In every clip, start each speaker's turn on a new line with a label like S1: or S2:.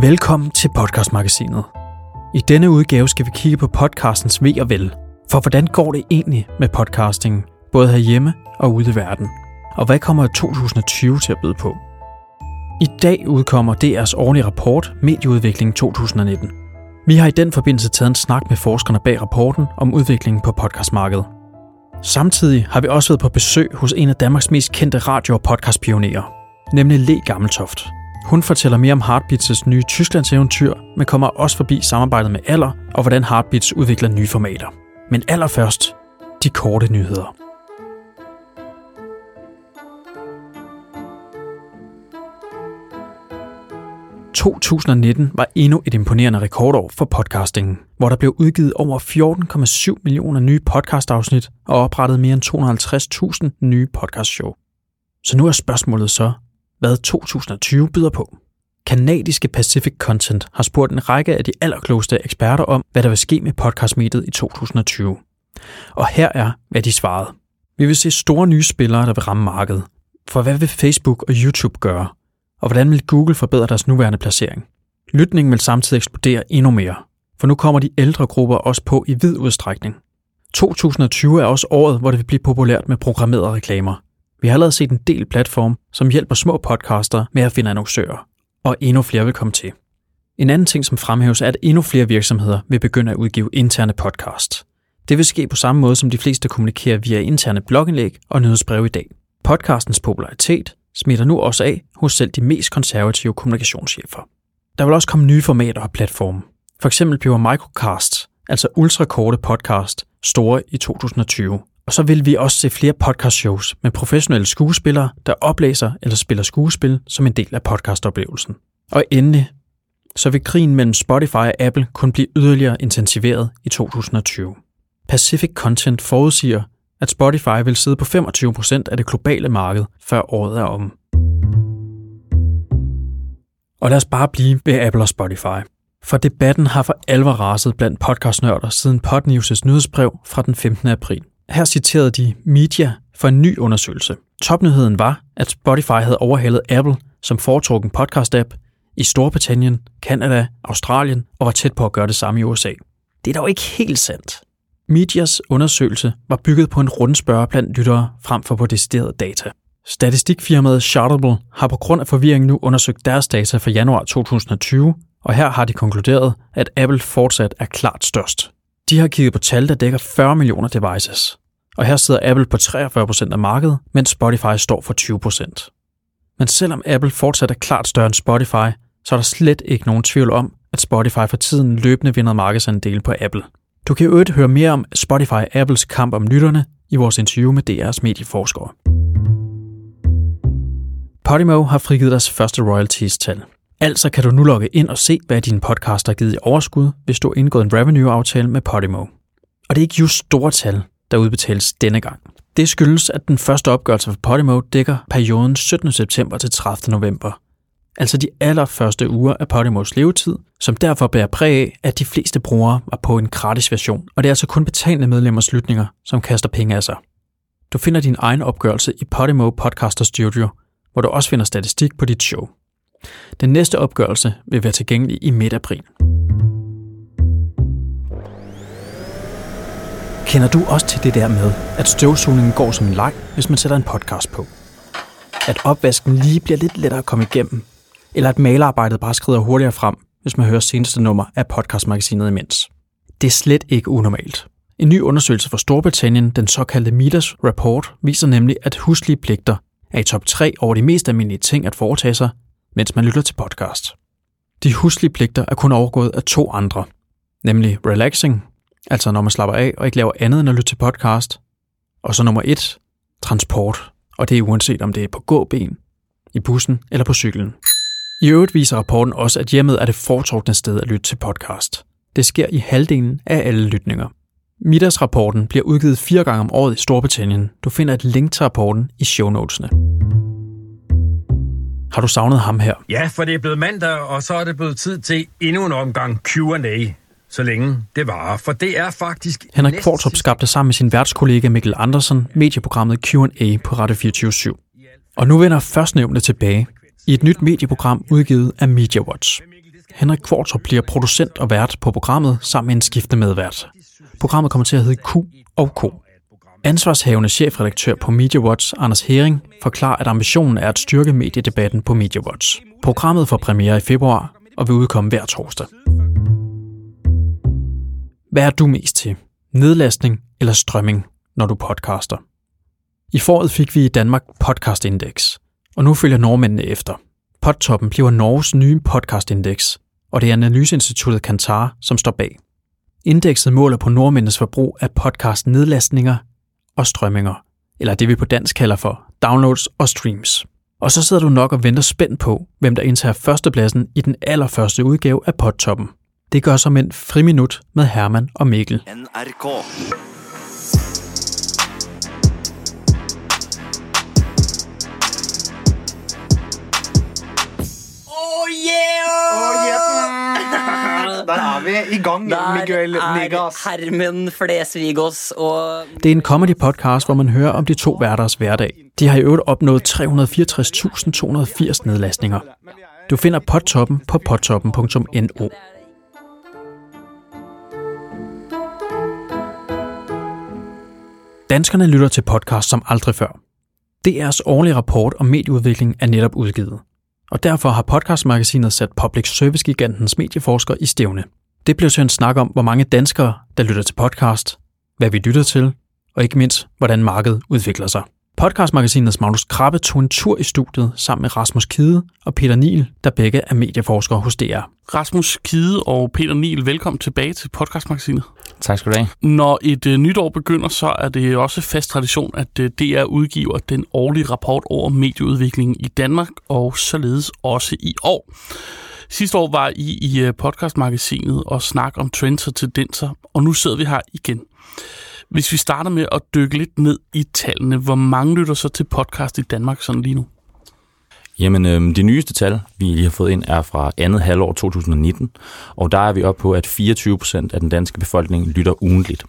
S1: Velkommen til podcastmagasinet. I denne udgave skal vi kigge på podcastens ve og vel. For hvordan går det egentlig med podcasting, både herhjemme og ude i verden? Og hvad kommer 2020 til at byde på? I dag udkommer DR's årlige rapport Medieudvikling 2019. Vi har i den forbindelse taget en snak med forskerne bag rapporten om udviklingen på podcastmarkedet. Samtidig har vi også været på besøg hos en af Danmarks mest kendte radio- og podcastpionerer, nemlig Le Gammeltoft. Hun fortæller mere om Heartbeats' nye Tysklands eventyr, men kommer også forbi samarbejdet med Aller og hvordan Heartbeats udvikler nye formater. Men allerførst, de korte nyheder. – 2019 var endnu et imponerende rekordår for podcastingen, hvor der blev udgivet over 14,7 millioner nye podcastafsnit og oprettet mere end 250.000 nye podcastshow. Så nu er spørgsmålet så, hvad 2020 byder på. Kanadiske Pacific Content har spurgt en række af de allerklogeste eksperter om, hvad der vil ske med podcastmediet i 2020. Og her er, hvad de svarede. Vi vil se store nye spillere, der vil ramme markedet. For hvad vil Facebook og YouTube gøre? Og hvordan vil Google forbedre deres nuværende placering? Lytningen vil samtidig eksplodere endnu mere, for nu kommer de ældre grupper også på i vid udstrækning. 2020 er også året, hvor det vil blive populært med programmerede reklamer. Vi har allerede set en del platform, som hjælper små podcaster med at finde annoncører, og endnu flere vil komme til. En anden ting, som fremhæves, er, at endnu flere virksomheder vil begynde at udgive interne podcast. Det vil ske på samme måde, som de fleste kommunikerer via interne blogindlæg og nyhedsbreve i dag. Podcastens popularitet smitter nu også af hos selv de mest konservative kommunikationschefer. Der vil også komme nye formater og platforme. For eksempel bliver microcast, altså ultrakorte podcast, store i 2020. Og så vil vi også se flere podcastshows med professionelle skuespillere, der oplæser eller spiller skuespil som en del af podcastoplevelsen. Og endelig, så vil krigen mellem Spotify og Apple kun blive yderligere intensiveret i 2020. Pacific Content forudsiger, at Spotify vil sidde på 25% af det globale marked, før året er omme. Og lad os bare blive ved Apple og Spotify. For debatten har for alvor raset blandt podcastnørder siden Podnews' nyhedsbrev fra den 15. april. Her citerede de Media for en ny undersøgelse. Topnyheden var, at Spotify havde overhalet Apple som foretrukken podcast-app i Storbritannien, Canada, Australien og var tæt på at gøre det samme i USA. Det er dog ikke helt sandt. Medias undersøgelse var bygget på en rundspørge blandt lyttere frem for på deciderede data. Statistikfirmaet Chartable har på grund af forvirring nu undersøgt deres data for januar 2020, og her har de konkluderet, at Apple fortsat er klart størst. De har kigget på tal, der dækker 40 millioner devices. Og her sidder Apple på 43% af markedet, mens Spotify står for 20%. Men selvom Apple fortsat er klart større end Spotify, så er der slet ikke nogen tvivl om, at Spotify for tiden løbende vinder markedsandel på Apple. Du kan i øvrigt høre mere om Spotify og Apples kamp om lytterne i vores interview med DR's medieforskere. Podimo har frigivet deres første royalties-tal. Altså kan du nu logge ind og se, hvad dine podcaster har givet i overskud, hvis du har indgået en revenue-aftale med Podimo. Og det er ikke just store tal, der udbetales denne gang. Det skyldes, at den første opgørelse for Podimo dækker perioden 17. september til 30. november. Altså de allerførste uger af Podimos levetid, som derfor bærer præg af, at de fleste brugere var på en gratis version, og det er altså kun betalende medlemmers lytninger, som kaster penge af sig. Du finder din egen opgørelse i Podimo Podcaster Studio, hvor du også finder statistik på dit show. Den næste opgørelse vil være tilgængelig i midt april. Kender du også til det der med, at støvsugningen går som en leg, hvis man sætter en podcast på? At opvasken lige bliver lidt lettere at komme igennem? Eller at malerarbejdet bare skrider hurtigere frem, hvis man hører seneste nummer af podcastmagasinet imens? Det er slet ikke unormalt. En ny undersøgelse fra Storbritannien, den såkaldte Midas Report, viser nemlig, at huslige pligter er i top 3 over de mest almindelige ting at foretage sig, mens man lytter til podcast. De huslige pligter er kun overgået af 2 andre, nemlig relaxing, altså når man slapper af og ikke laver andet end at lytte til podcast, og så nummer 1, transport, og det er uanset om det er på gåben, i bussen eller på cyklen. I øvrigt viser rapporten også, at hjemmet er det foretrukne sted at lytte til podcast. Det sker i halvdelen af alle lytninger. Midas-rapporten bliver udgivet 4 gange om året i Storbritannien. Du finder et link til rapporten i shownotesene. Har du savnet ham her?
S2: Ja, for det er blevet mandag, og så er det blevet tid til endnu en omgang Q&A, så længe det varer. For det er faktisk...
S1: Henrik Kvartrup skabte sammen med sin værtskollega Mikkel Andersen medieprogrammet Q&A på Radio 24/7. Og nu vender førstnævnte tilbage i et nyt medieprogram udgivet af MediaWatch. Henrik Qvortrup bliver producent og vært på programmet sammen med en skiftende medvært. Programmet kommer til at hedde Q og K. Ansvarshavende chefredaktør på MediaWatch, Anders Hering, forklarer, at ambitionen er at styrke mediedebatten på MediaWatch. Programmet får premiere i februar og vil udkomme hver torsdag. Hvad er du mest til? Nedlastning eller strømming, når du podcaster? I foråret fik vi i Danmark Podcast-index, og nu følger nordmændene efter. Podtoppen bliver Norges nye podcast-index, og det er analyseinstituttet Kantar, som står bag. Indekset måler på nordmændenes forbrug af podcast-nedlastninger og strømminger, eller det vi på dansk kalder for downloads og streams. Og så sidder du nok og venter spændt på, hvem der indtager førstepladsen i den allerførste udgave af Podtoppen. Det gør som en friminut med Herman og Mikkel.
S3: NRK.
S4: Der er vi i gang, Miguel Negas.
S3: Hermen Flesvigos og...
S1: Det er en comedy-podcast, hvor man hører om de to værters hverdag. De har i øvrigt opnået 364.280 nedlastninger. Du finder Podtoppen på podtoppen.no. Danskerne lytter til podcast som aldrig før. DR's årlige rapport om medieudvikling er netop udgivet. Og derfor har podcastmagasinet sat public service-gigantens medieforsker i stævne. Det blev til en snak om, hvor mange danskere, der lytter til podcast, hvad vi lytter til, og ikke mindst, hvordan markedet udvikler sig. Podcastmagasinets Magnus Krabbe tog en tur i studiet sammen med Rasmus Kide og Peter Niel, der begge er medieforskere hos DR.
S5: Rasmus Kide og Peter Niel, velkommen tilbage til Podcastmagasinet.
S6: Tak skal du have.
S5: Når et nyt år begynder, så er det også fast tradition, at DR udgiver den årlige rapport over medieudviklingen i Danmark, og således også i år. Sidste år var I i Podcastmagasinet og snak om trends og tendenser, og nu sidder vi her igen. Hvis vi starter med at dykke lidt ned i tallene, hvor mange lytter så til podcast i Danmark sådan lige nu?
S6: Jamen, de nyeste tal, vi lige har fået ind, er fra andet halvår 2019, og der er vi oppe på, at 24% af den danske befolkning lytter ugentligt.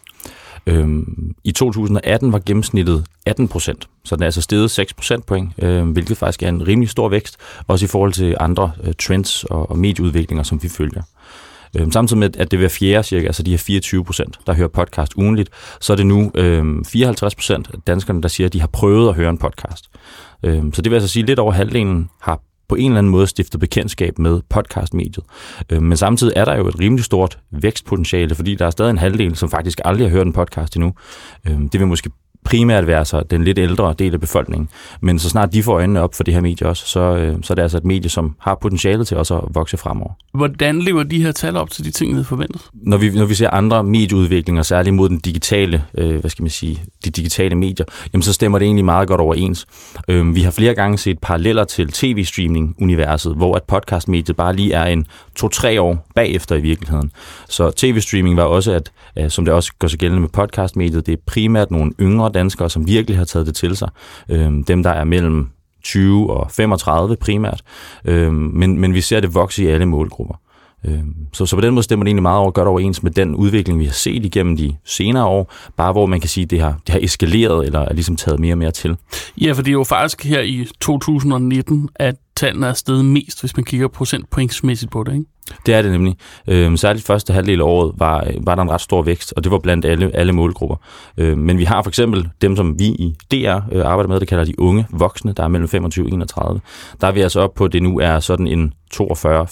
S6: I 2018 var gennemsnittet 18%, så den er altså steget 6 procentpoint, hvilket faktisk er en rimelig stor vækst, også i forhold til andre trends og medieudviklinger, som vi følger. Samtidig med, at det vil fjerde cirka, altså de her 24%, der hører podcast ugentligt, så er det nu 54% af danskerne, der siger, at de har prøvet at høre en podcast. Så det vil altså sige, at lidt over halvdelen har på en eller anden måde stiftet bekendtskab med podcastmediet. Men samtidig er der jo et rimelig stort vækstpotentiale, fordi der er stadig en halvdel, som faktisk aldrig har hørt en podcast endnu. Det vil måske primært være så den lidt ældre del af befolkningen. Men så snart de får øjnene op for det her medie også, så er det altså et medie, som har potentiale til også at vokse fremover.
S5: Hvordan lever de her tal op til de ting, vi havde forventet?
S6: Når vi ser andre medieudviklinger, særligt mod den digitale, de digitale medier, jamen så stemmer det egentlig meget godt overens. Vi har flere gange set paralleller til tv-streaming-universet, hvor at podcastmediet bare lige er en 2-3 år bagefter i virkeligheden. Så tv-streaming var også, at som det også gør sig gældende med podcastmediet, det er primært nogle yngre danskere, som virkelig har taget det til sig. Dem, der er mellem 20 og 35 primært. Men vi ser det vokse i alle målgrupper. Så på den måde stemmer det egentlig meget godt overens med den udvikling, vi har set igennem de senere år, bare hvor man kan sige, at det har eskaleret eller er ligesom taget mere og mere til.
S5: Ja, for det er jo faktisk her i 2019, at tallene er steget mest, hvis man kigger procentpointsmæssigt på det, ikke?
S6: Det er det nemlig. Særligt første halvdel af året var der en ret stor vækst, og det var blandt alle målgrupper. Men vi har for eksempel dem, som vi i DR arbejder med, det kalder de unge voksne, der er mellem 25 og 31. Der er vi altså op på, at det nu er sådan en 45%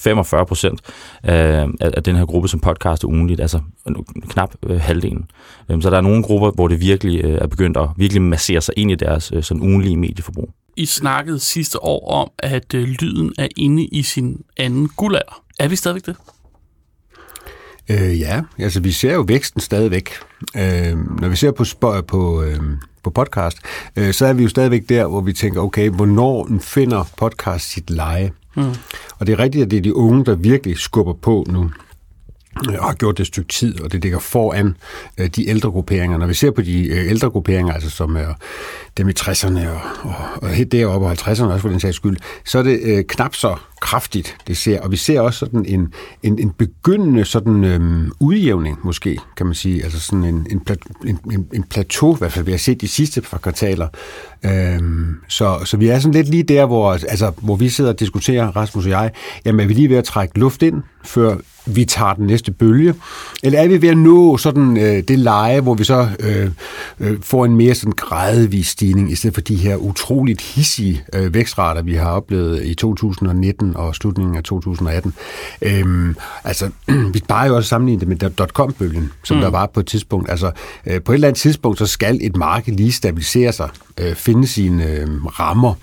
S6: af den her gruppe, som podcaster ugentligt, altså knap halvdelen. Så der er nogle grupper, hvor det virkelig er begyndt at virkelig massere sig ind i deres sådan ugenlige medieforbrug.
S5: I snakkede sidste år om, at lyden er inde i sin anden guldalder. Er vi stadigvæk det?
S4: Ja, altså vi ser jo væksten stadigvæk. Når vi ser på podcast, så er vi jo stadigvæk der, hvor vi tænker, okay, hvornår finder podcast sit leje? Og det er rigtigt, at det er de unge, der virkelig skubber på nu. og har gjort det et stykke tid, og det ligger foran de ældre grupperinger. Når vi ser på de ældre grupperinger, altså som er dem i 60'erne og helt deroppe og 50'erne også for den sags skyld, så er det knap så kraftigt, det ser. Og vi ser også sådan en begyndende sådan udjævning, måske, kan man sige. Altså sådan en plateau, i hvert fald vi har set de sidste par kvartaler. Så vi er sådan lidt lige der, hvor vi sidder og diskuterer, Rasmus og jeg, jamen er vi lige ved at trække luft ind, før vi tager den næste bølge? Eller er vi ved at nå sådan det leje, hvor vi så får en mere sådan gradvis stigning, i stedet for de her utroligt hissige vækstrater, vi har oplevet i 2019 og slutningen af 2018. Altså, vi bare jo også sammenligne det med dot-com-bølgen, som der var på et tidspunkt. Altså, på et eller andet tidspunkt, så skal et marked lige stabilisere sig, finde sine rammer.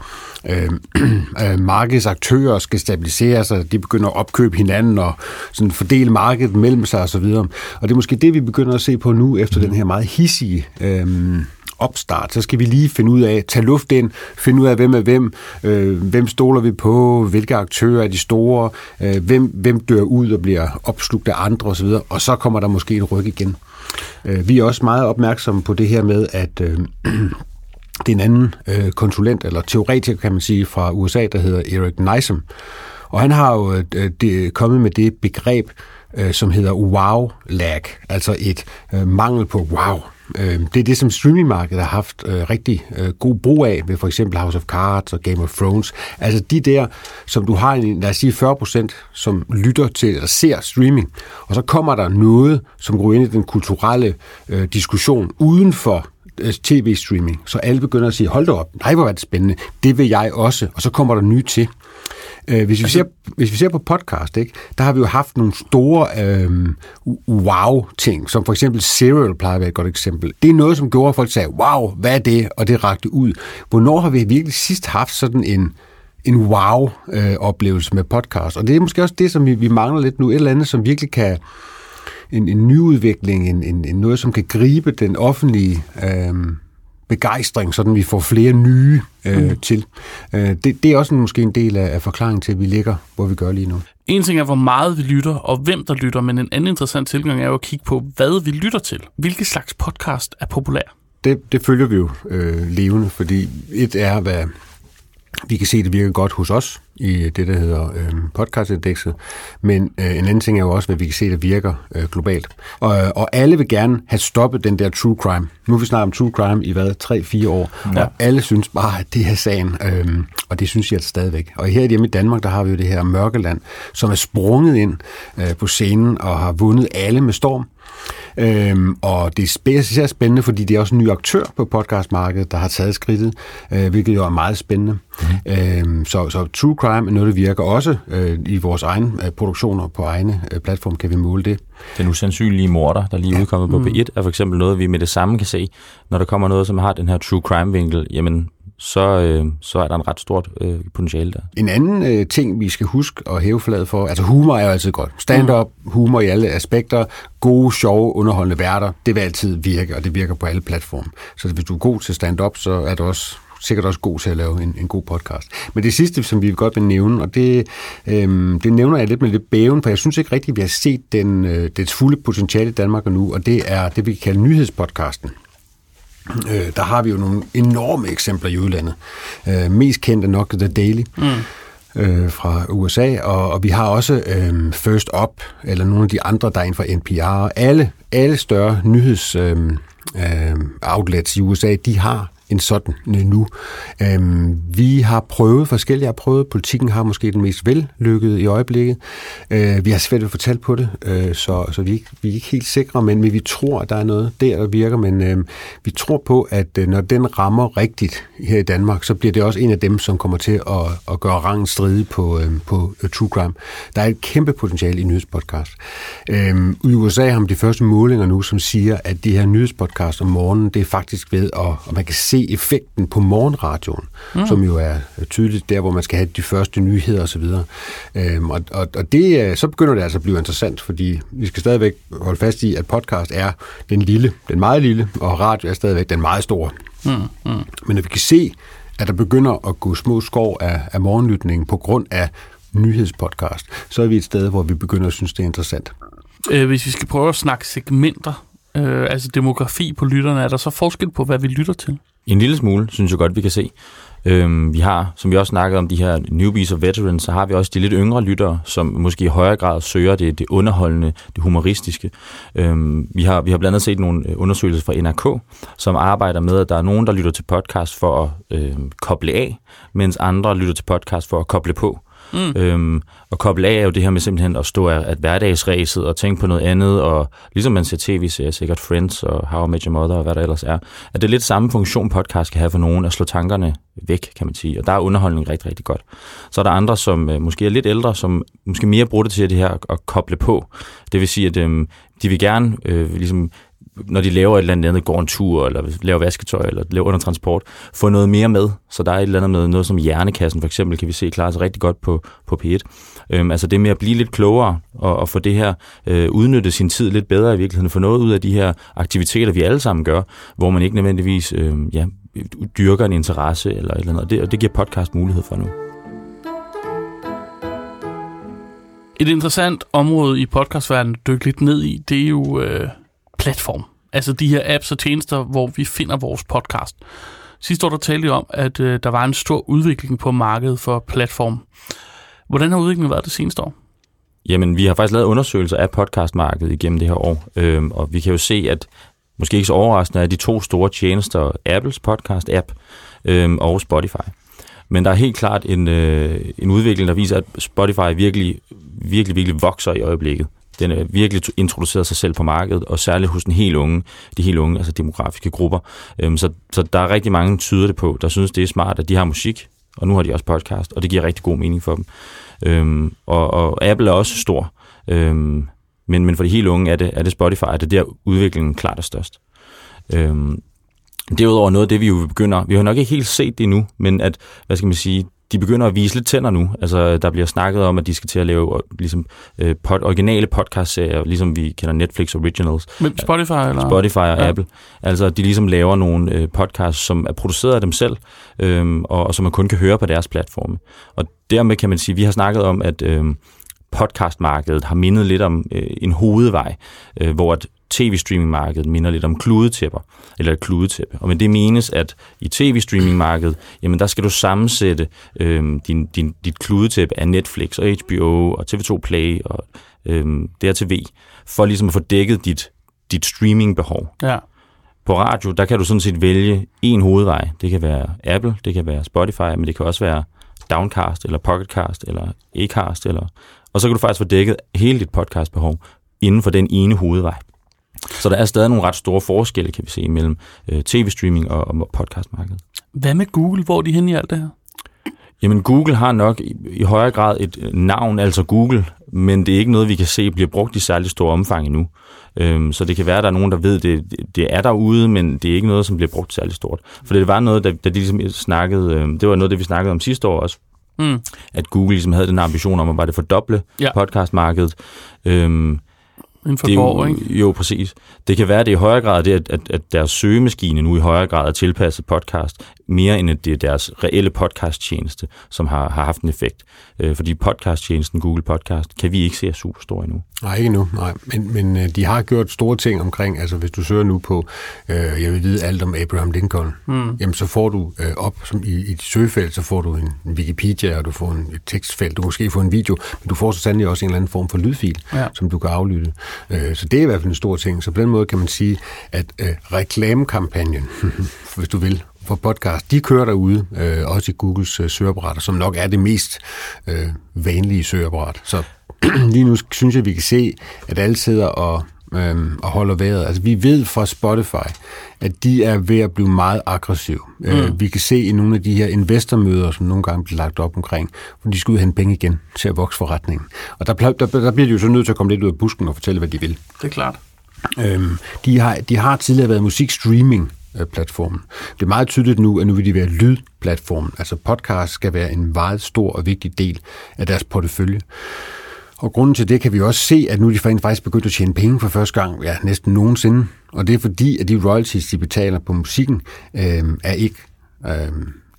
S4: Markedsaktører skal stabilisere sig, de begynder at opkøbe hinanden og sådan fordele markedet mellem sig osv. Og det er måske det, vi begynder at se på nu, efter den her meget hissige opstart. Så skal vi lige finde ud af, tage luft ind, finde ud af, hvem er hvem stoler vi på, hvilke aktører er de store, hvem dør ud og bliver opslugt af andre osv., og så kommer der måske et ryk igen. Vi er også meget opmærksomme på det her med, at det er en anden konsulent, eller teoretiker, kan man sige, fra USA, der hedder Eric Nysom. Og han har jo kommet med det begreb, som hedder wow-lag, altså et mangel på wow. Det er det, som streamingmarkedet har haft rigtig god brug af, ved for eksempel House of Cards og Game of Thrones. Altså de der, som du har, lad os sige 40%, som lytter til eller ser streaming, og så kommer der noget, som går ind i den kulturelle diskussion uden for tv-streaming. Så alle begynder at sige, hold da op, nej, hvor er det spændende, det vil jeg også, og så kommer der nye til. Hvis vi ser på podcast, ikke, der har vi jo haft nogle store wow-ting, som for eksempel Serial plejer at være et godt eksempel. Det er noget, som gjorde, at folk sagde, wow, hvad er det? Og det rakte ud. Hvornår har vi virkelig sidst haft sådan en wow-oplevelse med podcast? Og det er måske også det, som vi mangler lidt nu. Et eller andet, som virkelig kan en nyudvikling, en noget, som kan gribe den offentlige begejstring, sådan vi får flere nye til. Det er også måske en del af forklaringen til, at vi ligger, hvor vi gør lige nu.
S5: En ting er, hvor meget vi lytter, og hvem der lytter, men en anden interessant tilgang er jo at kigge på, hvad vi lytter til. Hvilke slags podcast er populær? Det
S4: følger vi jo levende, fordi et er, hvad vi kan se, det virker godt hos os i det, der hedder podcastindekset, men en anden ting er jo også, hvad vi kan se, der virker globalt. Og alle vil gerne have stoppet den der true crime. Nu er vi snart om true crime i 3-4 år, og alle synes bare, at det er sagen, og det synes jeg stadigvæk. Og her hjemme i Danmark, der har vi jo det her Mørkeland, som er sprunget ind på scenen og har vundet alle med storm. Og det er især spændende, fordi det er også en ny aktør på podcastmarkedet, der har taget skridtet, hvilket jo er meget spændende. Så true crime er noget, der virker også i vores egen produktioner på egne platform, kan vi måle det.
S6: Den usandsynlige morder, der lige er udkommet på P1, er for eksempel noget, vi med det samme kan se. Når der kommer noget, som har den her true crime-vinkel, jamen så er der en ret stort potentiale der. En
S4: anden ting, vi skal huske at hæve flaget for, altså humor er jo altid godt. Stand-up, humor i alle aspekter, gode, sjove, underholdende værter, det vil altid virke, og det virker på alle platforme. Så hvis du er god til stand-up, så er du også sikkert også god til at lave en god podcast. Men det sidste, som vi godt vil nævne, og det nævner jeg lidt med lidt bæven, for jeg synes ikke rigtigt, vi har set dets fulde potentiale i Danmark og nu, og det er det, vi kan kalde nyhedspodcasten. Der har vi jo nogle enorme eksempler i udlandet. Mest kendt er nok The Daily fra USA, og vi har også First Up, eller nogle af de andre, der er inden for NPR. Alle større nyheds outlets i USA, de har en sådan nu. Vi har prøvet forskellige, Politikken har måske den mest vellykkede i øjeblikket. Vi har svært at fortælle på det, så vi er ikke helt sikre, men vi tror, at der er noget der virker, men vi tror på, at når den rammer rigtigt her i Danmark, så bliver det også en af dem, som kommer til at gøre rangen stridig på true crime. Der er et kæmpe potentiale i nyhedspodcast. I USA har man de første målinger nu, som siger, at de her nyhedspodcast om morgenen, det er faktisk ved, at man kan se effekten på morgenradioen, som jo er tydeligt der, hvor man skal have de første nyheder osv. Og det, så begynder det altså at blive interessant, fordi vi skal stadigvæk holde fast i, at podcast er den meget lille, og radio er stadigvæk den meget store. Men når vi kan se, at der begynder at gå små skår af morgenlytningen på grund af nyhedspodcast, så er vi et sted, hvor vi begynder at synes, det er interessant.
S5: Hvis vi skal prøve at snakke segmenter, altså demografi på lytterne, er der så forskel på, hvad vi lytter til?
S6: En lille smule, synes jeg godt, vi kan se. Vi har, som vi også snakkede om, de her newbies og veterans, så har vi også de lidt yngre lyttere, som måske i højere grad søger det underholdende, det humoristiske. Vi har blandt andet set nogle undersøgelser fra NRK, som arbejder med, at der er nogen, der lytter til podcast for at koble af, mens andre lytter til podcast for at koble på. Og koble af er jo det her med simpelthen at stå af hverdagsræset og tænke på noget andet, og ligesom man ser tv-serier, sikkert Friends og How I Met Your Mother og hvad der ellers er, at det er lidt samme funktion podcast kan have for nogen, at slå tankerne væk, kan man sige, og der er underholdning rigtig, rigtig godt. Så er der andre, som måske er lidt ældre, som måske mere bruger det til det her at koble på. Det vil sige, at de vil gerne ligesom, når de laver et eller andet, går en tur, eller laver vasketøj, eller laver undertransport, få noget mere med. Så der er et eller andet med noget som Hjernekassen, for eksempel, kan vi se klarer sig rigtig godt på P1. Altså det med at blive lidt klogere, og få det her, udnytte sin tid lidt bedre i virkeligheden, få noget ud af de her aktiviteter, vi alle sammen gør, hvor man ikke nødvendigvis dyrker en interesse, eller et eller andet. Og det giver podcast mulighed for nu.
S5: Et interessant område i podcastverdenen, at dykke lidt ned i, det er jo platform. Altså de her apps og tjenester, hvor vi finder vores podcast. Sidste år der talte jeg om, at der var en stor udvikling på markedet for platform. Hvordan har udviklingen været det seneste år?
S6: Jamen, vi har faktisk lavet undersøgelser af podcastmarkedet igennem det her år, og vi kan jo se, at måske ikke så overraskende er de to store tjenester, Apples podcast-app og Spotify. Men der er helt klart en udvikling, der viser, at Spotify virkelig vokser i øjeblikket. Den er virkelig introduceret sig selv på markedet, og særligt hos de helt unge, altså demografiske grupper. Så der er rigtig mange tyder det på, der synes, det er smart, at de har musik, og nu har de også podcast, og det giver rigtig god mening for dem. Og Apple er også stor, men for de helt unge er det Spotify, det er der udviklingen klart er størst. Derudover noget af det, vi jo begynder, vi har nok ikke helt set det endnu, men at, hvad skal man sige, de begynder at vise lidt tænder nu. Altså, der bliver snakket om, at de skal til at lave ligesom, originale podcast-serier, ligesom vi kender Netflix Originals.
S5: Med Spotify eller?
S6: Spotify og Apple. Altså, de ligesom laver nogle podcasts, som er produceret af dem selv, og som man kun kan høre på deres platforme. Og dermed kan man sige, at vi har snakket om, at podcastmarkedet har mindet lidt om en hovedvej, hvor at tv-streamingmarkedet minder lidt om kludetæpper, eller et kludetæppe. Og med det menes, at i tv-streamingmarkedet, jamen der skal du sammensætte dit kludetæppe af Netflix og HBO og TV2 Play og DRTV, for ligesom at få dækket dit streamingbehov. Ja. På radio, der kan du sådan set vælge en hovedvej. Det kan være Apple, det kan være Spotify, men det kan også være Downcast, eller Pocketcast, eller Acast, og så kan du faktisk få dækket hele dit podcastbehov inden for den ene hovedvej. Så der er stadig nogle ret store forskelle, kan vi se, mellem tv-streaming og podcastmarkedet.
S5: Hvad med Google? Hvor er de henne i alt det her?
S6: Jamen, Google har nok i højere grad et navn, altså Google, men det er ikke noget, vi kan se bliver brugt i særlig stor omfang endnu. Så det kan være, at der er nogen, der ved, det er derude, men det er ikke noget, som bliver brugt særlig stort. For det var noget, da de ligesom snakkede, det var noget, det vi snakkede om sidste år også, at Google ligesom havde den ambition om at bare det fordoble podcastmarkedet. Jo, præcis. Det kan være, at det i højere grad det, at deres søgemaskine nu i højere grad er tilpasset podcast, mere end at det er deres reelle podcasttjeneste, som har haft en effekt. Fordi podcasttjenesten Google Podcast kan vi ikke se er super stor endnu.
S4: Nej, ikke endnu. Nej. Men de har gjort store ting omkring, altså hvis du søger nu på, jeg vil vide alt om Abraham Lincoln, jamen så får du op som i et søgefelt, så får du en Wikipedia, og du får et tekstfelt, du måske får en video, men du får så sandelig også en eller anden form for lydfil, som du kan aflytte. Så det er i hvert fald en stor ting. Så på den måde kan man sige, at reklamekampagnen, hvis du vil, for podcast, de kører derude, også i Googles søgeapparater, som nok er det mest vanlige søgeapparat. Så lige nu synes jeg, vi kan se, at alle sidder og holder vejret. Altså, vi ved fra Spotify, at de er ved at blive meget aggressive. Vi kan se i nogle af de her investormøder, som nogle gange bliver lagt op omkring, hvor de skal ud og hente penge igen til at vokse forretningen. Og der bliver de jo så nødt til at komme lidt ud af busken og fortælle, hvad de vil.
S5: Det er klart.
S4: De har tidligere været musikstreaming platformen. Det er meget tydeligt nu, at nu vil de være lydplatformen. Altså podcast skal være en meget stor og vigtig del af deres portefølje. Og grunden til det kan vi også se, at nu er de faktisk begyndt at tjene penge for første gang, næsten nogensinde. Og det er fordi, at de royalties, de betaler på musikken, er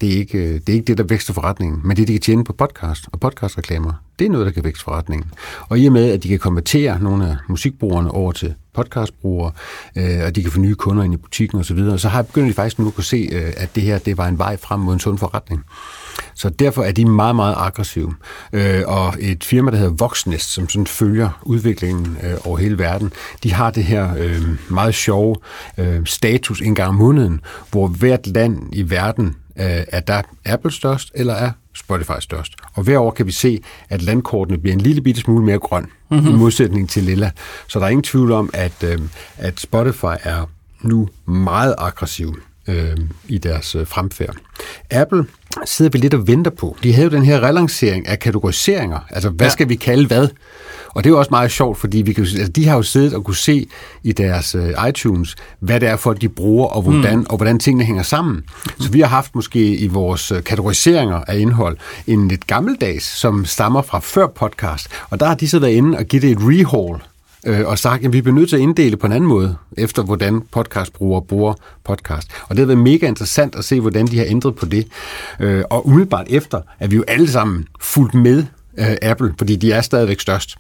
S4: Det er ikke det, der vækster forretningen, men det, de kan tjene på podcast og podcastreklamer, det er noget, der kan vækste forretningen. Og i og med, at de kan konvertere nogle af musikbrugerne over til podcastbrugere, og de kan få nye kunder ind i butikken osv., så har begyndt de faktisk nu at kunne se, at det her det var en vej frem mod en sund forretning. Så derfor er de meget, meget aggressive. Og et firma, der hedder Voxnest, som sådan følger udviklingen over hele verden, de har det her meget sjove status en gang om måneden, hvor hvert land i verden er der Apple størst, eller er Spotify størst. Og hver år kan vi se, at landkortene bliver en lille bitte smule mere grøn, i modsætning til lilla. Så der er ingen tvivl om, at Spotify er nu meget aggressiv i deres fremfærd. Apple sidder vi lidt og venter på. De havde jo den her relancering af kategoriseringer. Altså, hvad skal vi kalde hvad? Og det er jo også meget sjovt, fordi de har jo siddet og kunne se i deres iTunes, hvad det er for, de bruger, og hvordan tingene hænger sammen. Så vi har haft måske i vores kategoriseringer af indhold en lidt gammeldags, som stammer fra før podcast. Og der har de så været inde og givet det et rehaul, og sagt, at vi bliver nødt til at inddele på en anden måde, efter hvordan podcastbrugere bruger podcast. Og det har været mega interessant at se, hvordan de har ændret på det. Og umiddelbart efter, at vi jo alle sammen fulgt med Apple, fordi de er stadigvæk størst.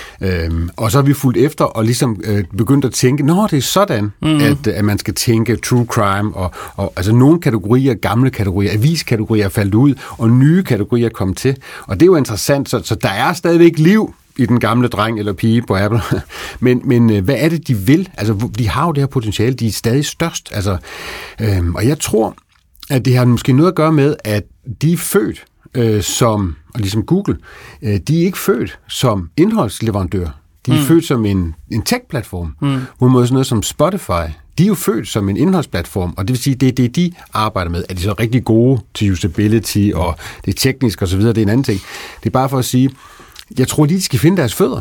S4: Og så har vi fulgt efter og ligesom begyndt at tænke, det er sådan, at man skal tænke true crime, og altså nogle kategorier, gamle kategorier, aviskategorier er faldet ud, og nye kategorier er kommet til. Og det er jo interessant, så der er stadigvæk liv i den gamle dreng eller pige på Apple. Men hvad er det, de vil? Altså, de har jo det her potentiale, de er stadig størst. Altså, og jeg tror, at det har måske noget at gøre med, at de er født som, og ligesom Google, de er ikke født som indholdsleverandør. De er født som en tech-platform. Hvorimod sådan noget som Spotify, de er jo født som en indholdsplatform, og det vil sige, det er det, de arbejder med. Er de så rigtig gode til usability, og det er teknisk osv., det er en anden ting. Det er bare for at sige, jeg tror, de skal finde deres fødder,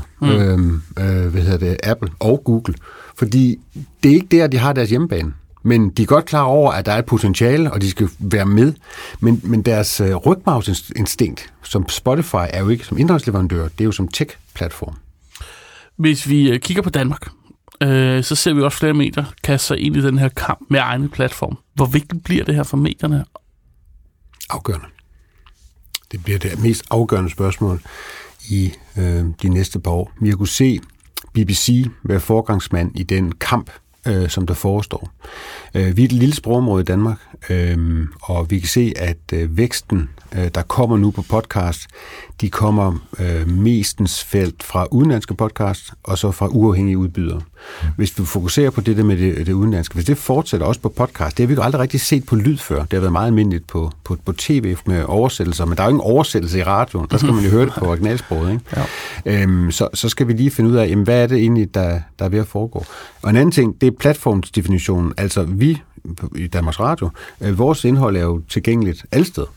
S4: Apple og Google, fordi det er ikke der, de har deres hjemmebane. Men de er godt klar over, at der er et potentiale, og de skal være med. Men deres rygmarvsinstinkt som Spotify er jo ikke som indholdsleverandør, det er jo som tech-platform.
S5: Hvis vi kigger på Danmark, så ser vi også flere medier kaste sig ind i den her kamp med egne platform. Hvor vigtigt bliver det her for medierne?
S4: Afgørende. Det bliver det mest afgørende spørgsmål i de næste par år. Vi har kunnet se BBC være forgangsmand i den kamp, som der forestår. Vi er et lille sprogområde i Danmark, og vi kan se, at væksten, der kommer nu på podcast, de kommer mestens felt fra udenlandske podcast, og så fra uafhængige udbydere. Hvis vi fokuserer på det der med det udenlandske, hvis det fortsætter også på podcast, det har vi jo aldrig rigtig set på lyd før. Det har været meget almindeligt på tv med oversættelser, men der er jo ingen oversættelse i radioen. Der skal man jo høre det på originalsproget, ikke? Ja. Så skal vi lige finde ud af, jamen, hvad er det egentlig, der er ved at foregå. Og en anden ting, det er platformsdefinitionen. Altså vi i Danmarks Radio, vores indhold er jo tilgængeligt alle steder.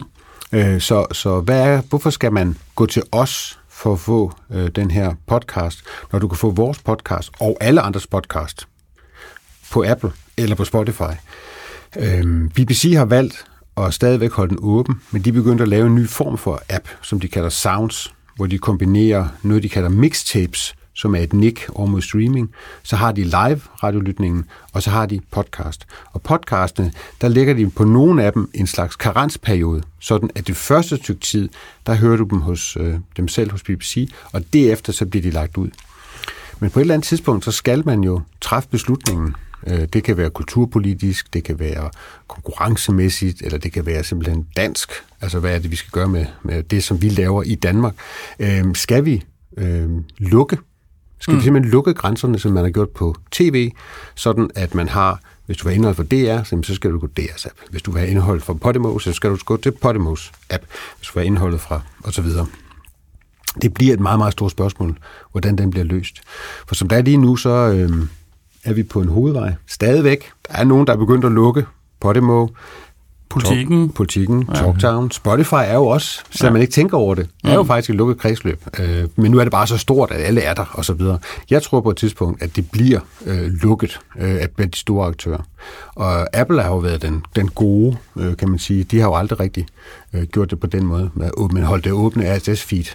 S4: Så hvorfor skal man gå til os for at få den her podcast, når du kan få vores podcast og alle andres podcast på Apple eller på Spotify? BBC har valgt at stadigvæk holde den åben, men de begyndte at lave en ny form for app, som de kalder Sounds, hvor de kombinerer noget, de kalder mixtapes, som er et nick over mod streaming. Så har de live-radiolytningen, og så har de podcast. Og podcastene, der lægger de på nogle af dem en slags karensperiode, sådan at det første stykke tid, der hører du dem hos dem selv hos BBC, og derefter så bliver de lagt ud. Men på et eller andet tidspunkt, så skal man jo træffe beslutningen. Det kan være kulturpolitisk, det kan være konkurrencemæssigt, eller det kan være simpelthen dansk. Altså, hvad er det, vi skal gøre med det, som vi laver i Danmark? Skal vi lukke? Skal vi simpelthen lukke grænserne, som man har gjort på tv, sådan at man har, hvis du vil have indhold for DR, så skal du gå DR's app. Hvis du vil have indhold fra Podimo, så skal du gå til Podimos app. Hvis du vil have indholdet fra, og så videre. Det bliver et meget, meget stort spørgsmål, hvordan den bliver løst. For som der er lige nu, så er vi på en hovedvej. Stadigvæk. Der er nogen, der er begyndt at lukke Podimo, Politikken, Talktown. Spotify er jo også, selvom man ikke tænker over det, er jo faktisk et lukket kredsløb. Men nu er det bare så stort, at alle er der, og så videre. Jeg tror på et tidspunkt, at det bliver lukket blandt de store aktører. Og Apple har jo været den gode, kan man sige. De har jo aldrig rigtig gjort det på den måde, men holdt det åbne RSS-feed.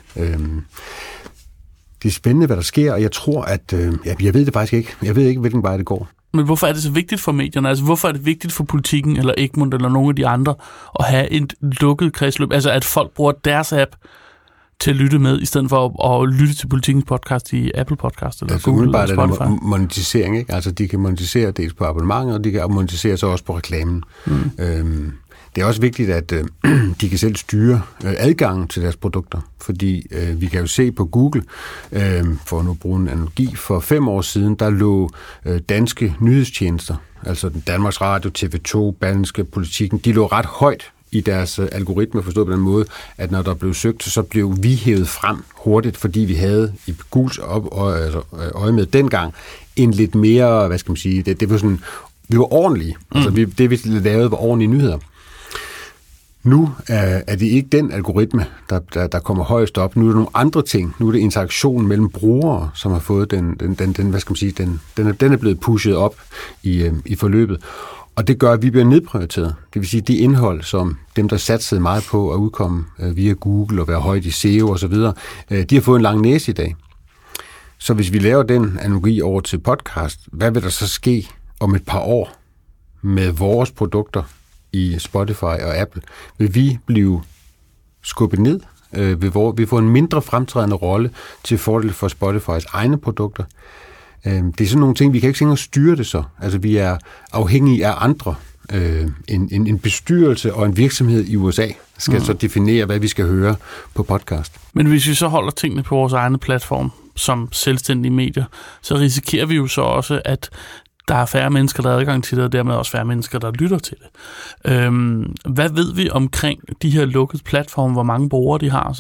S4: Det er spændende, hvad der sker, og jeg tror, at jeg ved det faktisk ikke. Jeg ved ikke, hvilken vej det går.
S5: Men hvorfor er det så vigtigt for medierne? Altså, hvorfor er det vigtigt for Politikken, eller Egmont, eller nogle af de andre, at have et lukket kredsløb? Altså, at folk bruger deres app til at lytte med, i stedet for at lytte til Politikens podcast i Apple Podcast, eller Google eller Spotify?
S4: Er monetisering, ikke? Altså, de kan monetisere dels på abonnementer, og de kan monetisere så også på reklamen. Det er også vigtigt, at de kan selv styre adgangen til deres produkter, fordi vi kan jo se på Google, for at nu bruge en analogi, for 5 år siden, der lå danske nyhedstjenester, altså Danmarks Radio, TV2, Berlingske, Politikken, de lå ret højt i deres algoritme, forstået på den måde, at når der blev søgt, så blev vi hævet frem hurtigt, fordi vi havde i Googles øje med dengang en lidt mere, hvad skal man sige, det var sådan, vi var ordentlige. Altså det vi lavede var ordentlige nyheder. Nu er det ikke den algoritme, der kommer højst op. Nu er det nogle andre ting. Nu er det interaktionen mellem brugere, som har fået den hvad skal man sige, den er blevet pushet op i forløbet. Og det gør, at vi bliver nedprioriteret. Det vil sige, det indhold, som dem, der satsede meget på at udkomme via Google og være højt i SEO osv., de har fået en lang næse i dag. Så hvis vi laver den analogi over til podcast, hvad vil der så ske om et par år med vores produkter i Spotify og Apple? Vil vi blive skubbet ned? Vi får en mindre fremtrædende rolle til fordel for Spotifys egne produkter. Det er sådan nogle ting, vi kan ikke tænke at styre det så. Altså, vi er afhængige af andre. En bestyrelse og en virksomhed i USA skal så definere, hvad vi skal høre på podcast.
S5: Men hvis vi så holder tingene på vores egne platform som selvstændige medier, så risikerer vi jo så også, at der er færre mennesker, der har adgang til det, og dermed også færre mennesker, der lytter til det. Hvad ved vi omkring de her lukkede platforme, hvor mange brugere de har osv.?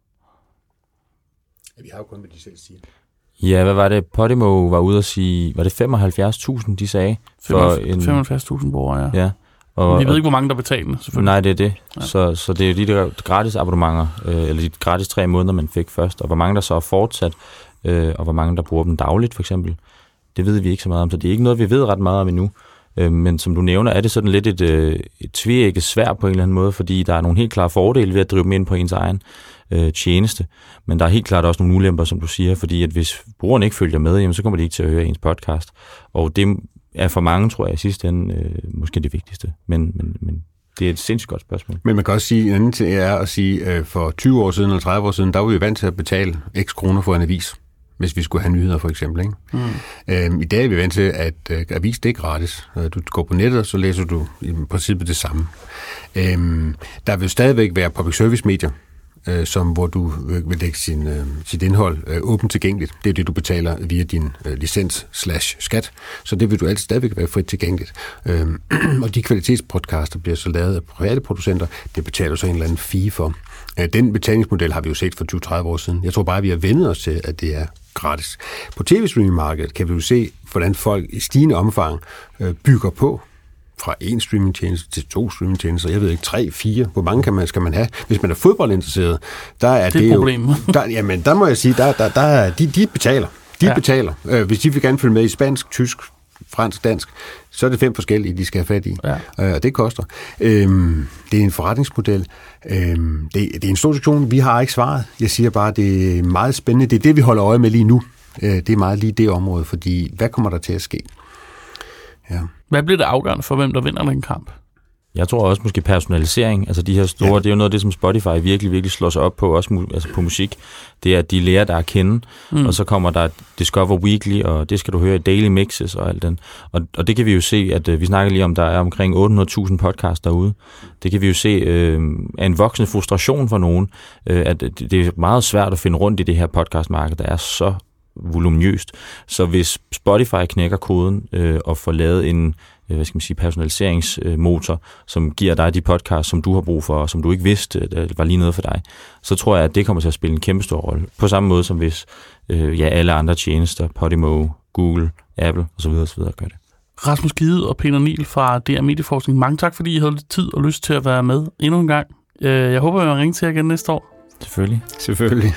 S4: Vi har jo kun, hvad de selv siger.
S6: Ja, hvad var det? Podimo var ude at sige, var det 75.000, de sagde?
S5: 75.000 brugere, ja. Og vi ved ikke, hvor mange der betaler, selvfølgelig.
S6: Nej, det er det. Ja. Så det er jo de der gratis abonnementer, eller de gratis 3 måneder, man fik først, og hvor mange der så er fortsat, og hvor mange der bruger dem dagligt, for eksempel. Det ved vi ikke så meget om, så det er ikke noget, vi ved ret meget om endnu. Men som du nævner, er det sådan lidt et tveægget sværd på en eller anden måde, fordi der er nogle helt klare fordele ved at drive dem ind på ens egen tjeneste. Men der er helt klart også nogle ulemper, som du siger, fordi at hvis brugeren ikke følger med, jamen, så kommer de ikke til at høre ens podcast. Og det er for mange, tror jeg, i sidste ende måske det vigtigste. Men det er et sindssygt godt spørgsmål.
S4: Men man kan også sige, en anden ting er at sige, for 20 år siden eller 30 år siden, der var vi vant til at betale x kroner for en avis, hvis vi skulle have nyheder, for eksempel. Ikke? I dag er vi vant til, at avis det er gratis. Du går på nettet, så læser du i princippet det samme. Der vil stadigvæk være public service medier, hvor du vil lægge sit indhold åbent tilgængeligt. Det er det, du betaler via din licens/skat. Så det vil du altid stadigvæk være frit tilgængeligt. Og de kvalitetspodcaster bliver så lavet af private producenter. Det betaler så en eller anden fee for. Den betalingsmodel har vi jo set for 20-30 år siden. Jeg tror bare, vi har vendt os til, at det er gratis. På tv-streaming-markedet kan vi jo se, hvordan folk i stigende omfang bygger på fra 1 streamingtjeneste til 2 streamingtjenester, jeg ved ikke, 3, 4, hvor mange skal man have? Hvis man er fodboldinteresseret, der er det jo... Jamen, der må jeg sige, de betaler. De betaler. Hvis de vil gerne følge med i spansk, tysk, fransk, dansk, så er det 5 forskellige, de skal have fat i. Ja. Og det koster. Det er en forretningsmodel. Det er en stor diskussion. Vi har ikke svaret. Jeg siger bare, det er meget spændende. Det er det, vi holder øje med lige nu. Det er meget lige det område, fordi hvad kommer der til at ske? Ja.
S5: Hvad bliver det afgørende for, hvem der vinder den kamp?
S6: Jeg tror også måske personalisering, altså de her store, det er jo noget af det, som Spotify virkelig, virkelig slår sig op på, også altså på musik. Det er, at de lærer dig at kende, og så kommer der Discover Weekly, og det skal du høre i Daily Mixes og alt den. Og det kan vi jo se, at vi snakker lige om, der er omkring 800.000 podcasts derude. Det kan vi jo se er en voksende frustration for nogen, at det er meget svært at finde rundt i det her podcastmarked, der er så voluminøst. Så hvis Spotify knækker koden og får lavet en personaliseringsmotor, som giver dig de podcasts, som du har brug for, og som du ikke vidste, var lige noget for dig, så tror jeg, at det kommer til at spille en kæmpe stor rolle. På samme måde som hvis alle andre tjenester, Podimo, Google, Apple osv. gør det.
S5: Rasmus Gide og Peter Niel fra DR Medieforskning, mange tak, fordi I havde lidt tid og lyst til at være med endnu en gang. Jeg håber, jeg vil ringe til jer igen næste år.
S6: Selvfølgelig.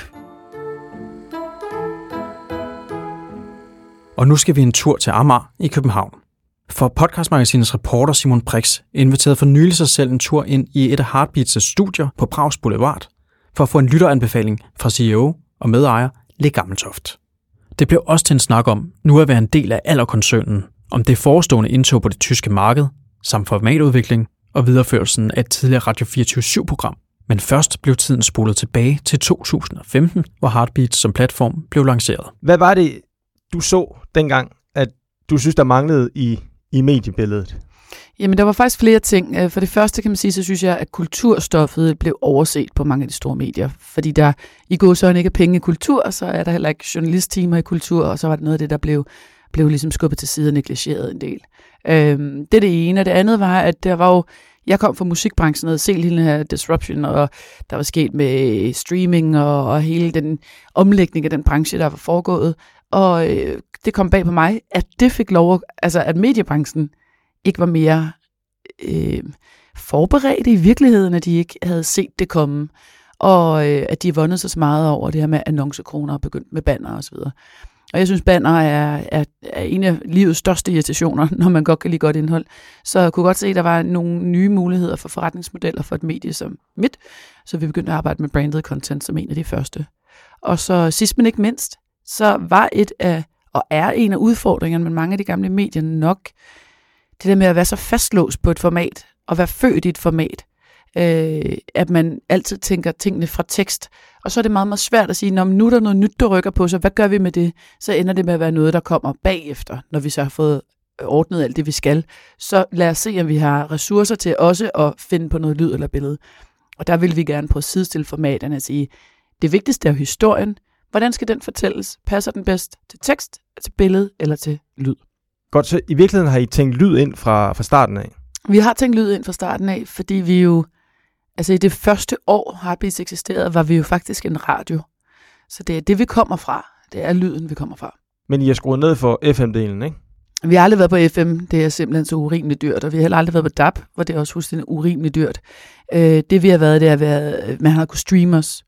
S1: Og nu skal vi en tur til Amager i København. For podcastmagasinets reporter Simon Brix inviterede for nylig sig selv en tur ind i et af Heartbeats' studier på Prags Boulevard for at få en lytteranbefaling fra CEO og medejer Le Gammeltoft. Det blev også til en snak om nu at være en del af Aller-koncernen om det forestående indtog på det tyske marked, samt formatudvikling og videreførelsen af et tidligere Radio 24/7-program. Men først blev tiden spolet tilbage til 2015, hvor Heartbeats som platform blev lanceret.
S7: Hvad var det, du så dengang, at du synes, der manglede i mediebilledet?
S8: Jamen, der var faktisk flere ting. For det første kan man sige, så synes jeg, at kulturstoffet blev overset på mange af de store medier. Fordi der i gåseøjne ikke er penge i kultur, så er der heller ikke journalisttimer i kultur, og så var det noget af det, der blev ligesom skubbet til side og negligeret en del. Det er det ene, og det andet var, at der var jo, jeg kom fra musikbranchen og havde set hele den her disruption, og der var sket med streaming og hele den omlægning af den branche, der var foregået. Og det kom bag på mig, at det fik lov, altså at mediebranchen ikke var mere forberedte i virkeligheden, at de ikke havde set det komme, og at de vundet så meget over det her med annoncekroner og begyndt med banner osv. Og jeg synes, banner er en af livets største irritationer, når man godt kan lide godt indhold. Så jeg kunne godt se, at der var nogle nye muligheder for forretningsmodeller for et medie som mit, så vi begyndte at arbejde med branded content som en af de første. Og så sidst men ikke mindst, så var en af udfordringerne med mange af de gamle medier nok det der med at være så fastlåst på et format, og være født i et format, at man altid tænker tingene fra tekst. Og så er det meget, meget svært at sige, nu er der noget nyt, der rykker på, så hvad gør vi med det? Så ender det med at være noget, der kommer bagefter, når vi så har fået ordnet alt det, vi skal. Så lad os se, om vi har ressourcer til også at finde på noget lyd eller billede. Og der vil vi gerne prøve at sidestille formaterne og sige, det vigtigste er jo historien. Hvordan skal den fortælles? Passer den bedst til tekst, til billede eller til lyd?
S7: Godt, så i virkeligheden har I tænkt lyd ind fra starten af?
S8: Vi har tænkt lyd ind fra starten af, fordi vi jo, altså i det første år Heartbeats eksisterede, var vi jo faktisk en radio. Så det er det, vi kommer fra. Det er lyden, vi kommer fra.
S7: Men I har skruet ned for FM-delen, ikke?
S8: Vi har aldrig været på FM. Det er simpelthen så urimeligt dyrt. Og vi har heller aldrig været på DAB, hvor det er også fuldstændig urimeligt dyrt. Det vi har været, det er, man har kunnet streame os,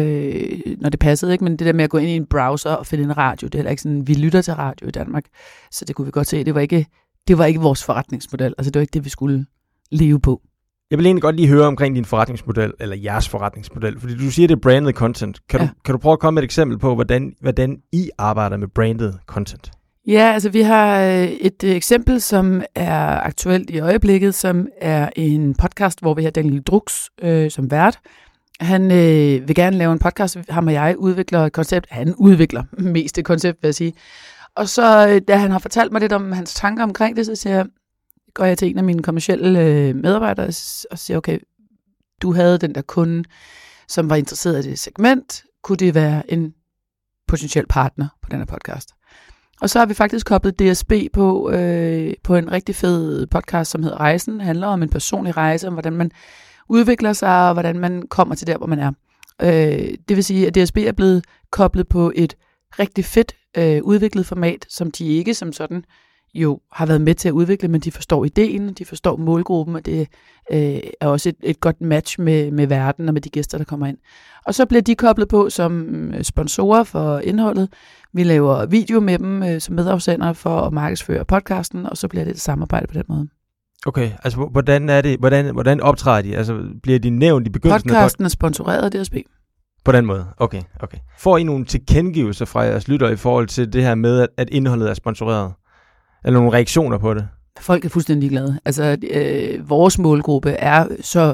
S8: når det passede, ikke? Men det der med at gå ind i en browser og finde en radio, det er heller ikke sådan, vi lytter til radio i Danmark. Så det kunne vi godt se. Det var ikke vores forretningsmodel. Altså det var ikke det, vi skulle leve på.
S7: Jeg vil egentlig godt lige høre omkring din forretningsmodel, eller jeres forretningsmodel, fordi du siger, det er branded content. Kan du prøve at komme med et eksempel på, hvordan I arbejder med branded content?
S8: Ja, altså vi har et eksempel, som er aktuelt i øjeblikket, som er en podcast, hvor vi har Daniel Drux som vært. Han vil gerne lave en podcast, ham og jeg udvikler et koncept. Han udvikler mest et koncept, vil jeg sige. Og så, da han har fortalt mig lidt om hans tanker omkring det, så går jeg til en af mine kommercielle medarbejdere og siger, okay, du havde den der kunde, som var interesseret i det segment. Kunne det være en potentiel partner på den her podcast? Og så har vi faktisk koblet DSB på en rigtig fed podcast, som hedder Rejsen. Det handler om en personlig rejse, om hvordan man udvikler sig, og hvordan man kommer til der, hvor man er. Det vil sige, at DSB er blevet koblet på et rigtig fedt udviklet format, som de ikke som sådan jo har været med til at udvikle, men de forstår ideen, de forstår målgruppen, og det er også et godt match med verden og med de gæster, der kommer ind. Og så bliver de koblet på som sponsorer for indholdet. Vi laver video med dem som medafsender for at markedsføre podcasten, og så bliver det et samarbejde på den måde.
S7: Okay, altså hvordan er det, hvordan optræder de? Altså bliver de nævnt i begyndelsen?
S8: Podcasten er sponsoreret af DSB.
S7: På den måde, okay. Får I nogle tilkendegivelser fra jeres lyttere i forhold til det her med, at indholdet er sponsoreret? Eller nogle reaktioner på det?
S8: Folk er fuldstændig glade. Altså, vores målgruppe er så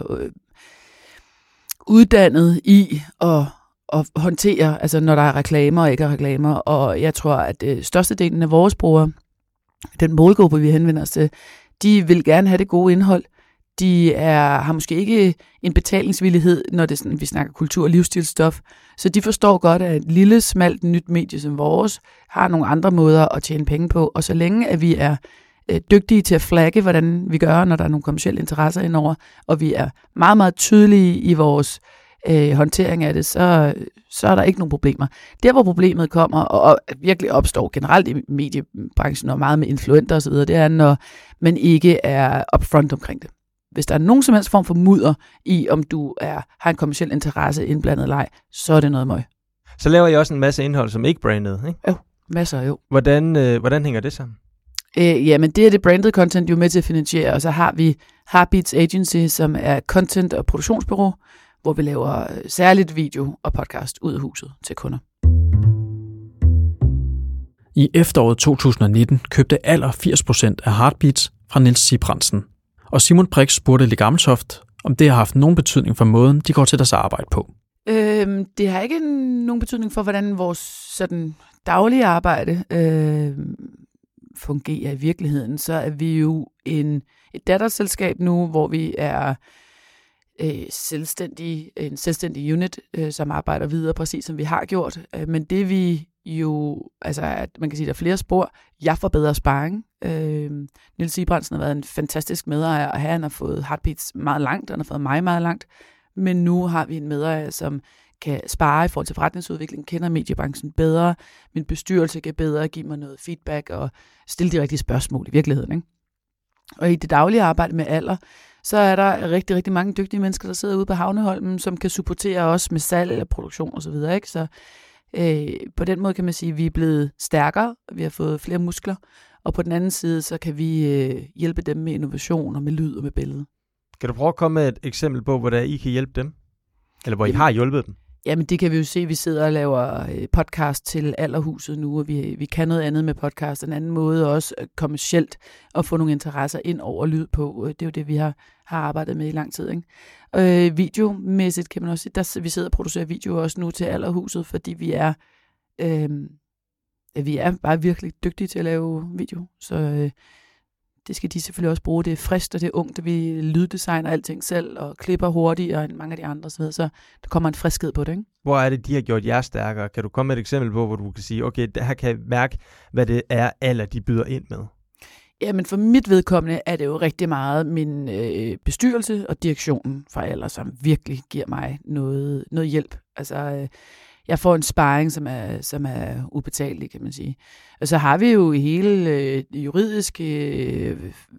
S8: uddannet i at håndtere, altså når der er reklamer og ikke er reklamer, og jeg tror, at størstedelen af vores brugere, den målgruppe, vi henvender os til, de vil gerne have det gode indhold. De har måske ikke en betalingsvillighed, når det sådan, vi snakker kultur- og livsstilsstof. Så de forstår godt, at et lille, smalt nyt medie som vores har nogle andre måder at tjene penge på. Og så længe at vi er dygtige til at flagge, hvordan vi gør, når der er nogle kommercielle interesser indover, og vi er meget, meget tydelige i vores håndtering af det, så er der ikke nogen problemer. Der, hvor problemet kommer, og virkelig opstår generelt i mediebranchen, og meget med influenter osv., det er, når man ikke er upfront omkring det. Hvis der er nogen som helst form for mudder i, om du har en kommerciel interesse indblandet eller ej, så er det noget møg.
S7: Så laver I også en masse indhold, som ikke branded, ikke?
S8: Jo, masser jo.
S7: Hvordan hænger det sammen?
S8: Jamen, det er det branded content jo med til at finansiere, og så har vi Heartbeats Agency, som er content- og produktionsbureau, hvor vi laver særligt video og podcast ud af huset til kunder.
S1: I efteråret 2019 købte Aller 80% af Heartbeats fra Niels Sibrandsen. Og Simon Brix spurgte Le Gammeltoft, om det har haft nogen betydning for måden, de går til deres arbejde på.
S8: Det har ikke nogen betydning for, hvordan vores sådan daglige arbejde fungerer i virkeligheden. Så er vi jo et datterselskab nu, hvor vi er en selvstændig unit, som arbejder videre, præcis som vi har gjort. Men det vi jo, altså man kan sige, der er flere spor. Jeg får bedre sparring. Niels Sibrandsen har været en fantastisk medejer, og han har fået Heartbeats meget langt, og han har fået mig meget langt. Men nu har vi en medejer, som kan spare i forhold til forretningsudvikling, kender mediebranchen bedre, min bestyrelse kan bedre give mig noget feedback og stille de rigtige spørgsmål i virkeligheden. Ikke? Og i det daglige arbejde med Aller, så er der rigtig, rigtig mange dygtige mennesker, der sidder ude på Havneholmen, som kan supportere os med salg og produktion osv. Ikke? Så på den måde kan man sige, at vi er blevet stærkere, vi har fået flere muskler, og på den anden side, så kan vi hjælpe dem med innovation og med lyd og med billede.
S7: Kan du prøve at komme med et eksempel på, hvordan I kan hjælpe dem? Eller hvor I har hjulpet dem?
S8: Jamen det kan vi jo se, vi sidder og laver podcast til Allerhuset nu, og vi kan noget andet med podcast. En anden måde også kommercielt at få nogle interesser ind over lyd på. Det er jo det, vi har arbejdet med i lang tid. Ikke? Videomæssigt kan man også sige, vi sidder og producerer video også nu til Allerhuset, fordi vi er bare virkelig dygtige til at lave video. Så det skal de selvfølgelig også bruge. Det er friskt, og det er ungt, vi lyddesigner alting selv, og klipper hurtigere end mange af de andre. Så der kommer en friskhed på det. Ikke?
S7: Hvor er det, de har gjort jer stærkere? Kan du komme med et eksempel på, hvor du kan sige, okay, her kan jeg mærke, hvad det er, Aller de byder ind med?
S8: Jamen for mit vedkommende er det jo rigtig meget min bestyrelse og direktionen fra Aller, som virkelig giver mig noget hjælp. Altså jeg får en sparring, som er ubetalt, kan man sige. Og så har vi jo hele juridiske,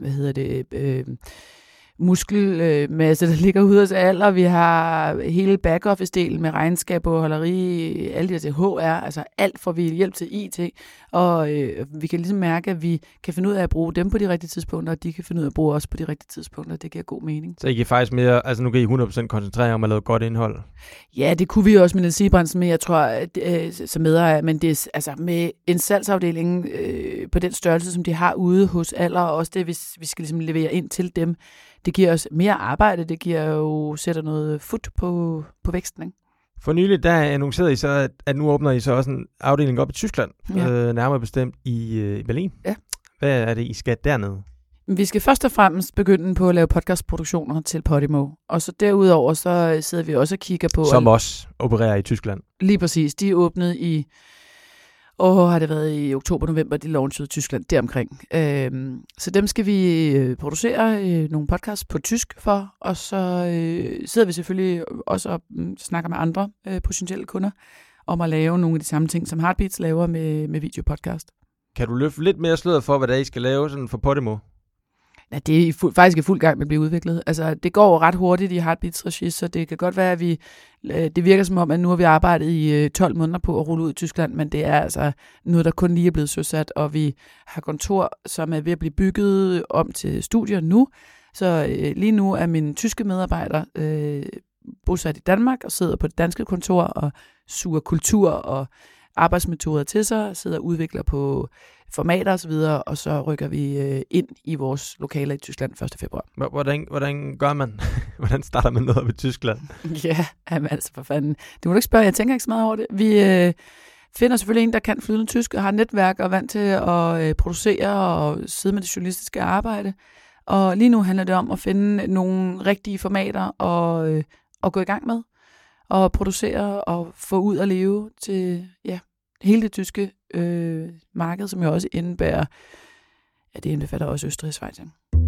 S8: muskelmasse, der ligger ude hos Aller. Vi har hele back-office-delen med regnskab og holderi, alle de til HR, altså alt får vi hjælp til IT, og vi kan ligesom mærke, at vi kan finde ud af at bruge dem på de rigtige tidspunkter, og de kan finde ud af at bruge os på de rigtige tidspunkter. Det giver god mening.
S7: Så I kan faktisk mere, altså nu kan I 100% koncentrere om at lave godt indhold?
S8: Ja, det kunne vi også med Niels Sibrandsen, men jeg tror, at, som medejer, men det er altså med en salgsafdeling på den størrelse, som de har ude hos Aller, og også det, hvis vi skal ligesom levere ind til dem, det giver os mere arbejde, det sætter noget fut på væksten, ikke?
S7: For nylig, der annoncerede I så, at nu åbner I så også en afdeling op i Tyskland, nærmere bestemt i Berlin. Ja. Hvad er det, I skal dernede?
S8: Vi skal først og fremmest begynde på at lave podcastproduktioner til Podimo, og så derudover så sidder vi også og kigger på...
S7: Som også opererer i Tyskland.
S8: Lige præcis. De er åbnet har det været i oktober-november, de launchede i Tyskland deromkring. Så dem skal vi producere nogle podcasts på tysk for, og så sidder vi selvfølgelig også og snakker med andre potentielle kunder om at lave nogle af de samme ting, som Heartbeats laver med videopodcast.
S7: Kan du løfte lidt mere sløret for, hvad det er, I skal lave sådan for Podimo?
S8: Ja, det er faktisk i fuld gang med at blive udviklet. Altså, det går ret hurtigt i Heartbeats regi, så det kan godt være, at det virker som om, at nu har vi arbejdet i 12 måneder på at rulle ud i Tyskland, men det er altså noget, der kun lige er blevet søsat, og vi har kontor, som er ved at blive bygget om til studier nu. Så lige nu er min tyske medarbejder bosat i Danmark og sidder på det danske kontor og suger kultur og arbejdsmetoder til sig, sidder og udvikler på formater og så videre, og så rykker vi ind i vores lokaler i Tyskland 1. februar.
S7: Hvordan gør man? Hvordan starter man noget op i Tyskland?
S8: Ja, jamen altså for fanden. Det må du ikke spørge, jeg tænker ikke så meget over det. Vi finder selvfølgelig en, der kan flydende tysk og har netværk og er vant til at producere og sidde med det journalistiske arbejde. Og lige nu handler det om at finde nogle rigtige formater og gå i gang med. Og producere og få ud at leve til hele det tyske marked, som jo også indebærer, det indbefatter også Østrig og Schweiz.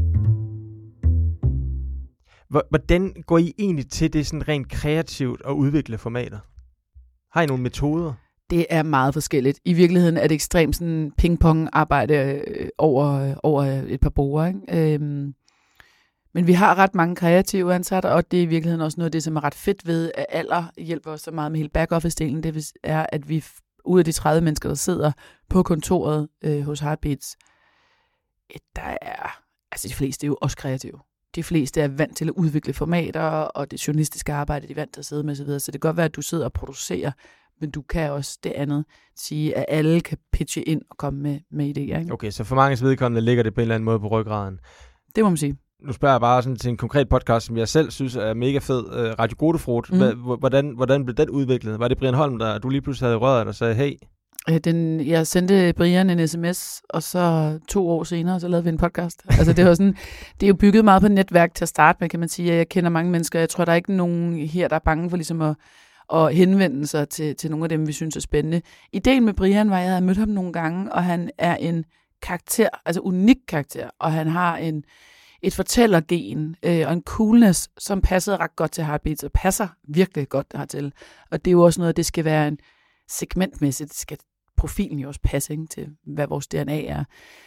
S7: Hvordan går I egentlig til det sådan rent kreativt at udvikle formater? Har I nogle metoder?
S8: Det er meget forskelligt. I virkeligheden er det ekstremt sådan ping-pong-arbejde over et par borde, ikke? Men vi har ret mange kreative ansatte, og det er i virkeligheden også noget af det, som er ret fedt ved, at Aller hjælper os så meget med hele back-office-delen. Det er, at vi ud af de 30 mennesker, der sidder på kontoret hos Heartbeats, der er, altså de fleste er jo også kreative. De fleste er vant til at udvikle formater, og det journalistiske arbejde, de er vant til at sidde med osv. Så det kan godt være, at du sidder og producerer, men du kan også det andet sige, at alle kan pitche ind og komme med idéer. Ikke?
S7: Okay, så for mange vedkommende ligger det på en eller anden måde på ryggraden.
S8: Det må man sige.
S7: Nu spørger jeg bare sådan til en konkret podcast, som jeg selv synes er mega fed. Radio Godefrot. Hvordan blev den udviklet? Var det Brian Holm, der du lige pludselig havde røret og sagde, hey?
S8: Jeg sendte Brian en sms, og så 2 år senere, så lavede vi en podcast. Altså det er jo bygget meget på netværk til at starte med, kan man sige. Jeg kender mange mennesker. Jeg tror, der er ikke nogen her, der er bange for ligesom at henvende sig til nogle af dem, vi synes er spændende. Ideen med Brian var, at jeg havde mødt ham nogle gange, og han er en karakter, altså unik karakter, og han har et fortællergen og en coolness, som passede ret godt til Heartbeats, og passer virkelig godt hertil. Og det er jo også noget, det skal være en segmentmæssigt, skal profilen jo også passe til, hvad vores DNA er.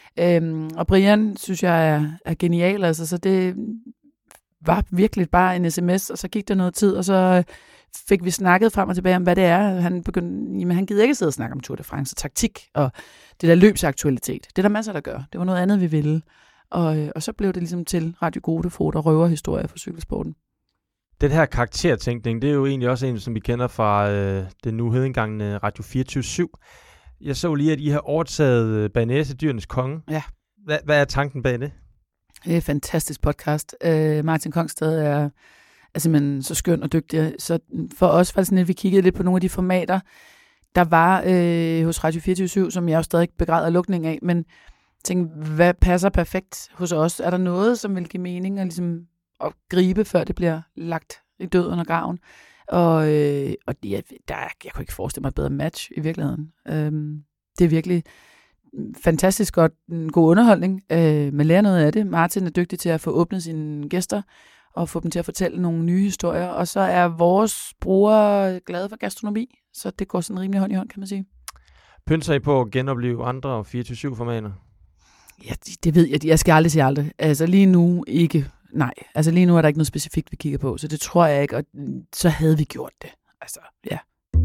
S8: Og Brian, synes jeg, er genial, altså, så det var virkelig bare en sms, og så gik der noget tid, og så fik vi snakket frem og tilbage om, hvad det er. Han gider ikke sidde og snakke om Tour de France og taktik, og det der løbsaktualitet. Det er der masser, der gør. Det var noget andet, vi ville. Og så blev det ligesom til Radio Godefrot og røverhistorier for cykelsporten.
S7: Den her karaktertænkning, det er jo egentlig også en, som vi kender fra den nu hedengangne Radio 24/7. Jeg så lige, at I har overtaget Banæse, Dyrenes Konge.
S8: Ja.
S7: Hvad er tanken bag det?
S8: Det er et fantastisk podcast. Martin Kongstad er simpelthen så skøn og dygtig. Så for os var det sådan, at vi kiggede lidt på nogle af de formater, der var hos Radio 24/7, som jeg jo stadig begræder lukning af, men tænkte, hvad passer perfekt hos os? Er der noget, som vil give mening og ligesom at gribe, før det bliver lagt i død under graven? Og jeg kunne ikke forestille mig et bedre match i virkeligheden. Det er virkelig fantastisk godt, en god underholdning. Man lærer noget af det. Martin er dygtig til at få åbnet sine gæster og få dem til at fortælle nogle nye historier. Og så er vores brugere glade for gastronomi, så det går sådan rimelig hånd i hånd, kan man sige.
S7: Pynser I på at genopleve andre 24/7-formater?
S8: Ja, det ved jeg. Jeg skal aldrig sige aldrig. Altså lige nu ikke. Nej, altså lige nu er der ikke noget specifikt, vi kigger på, så det tror jeg ikke, og så havde vi gjort det. Altså, ja.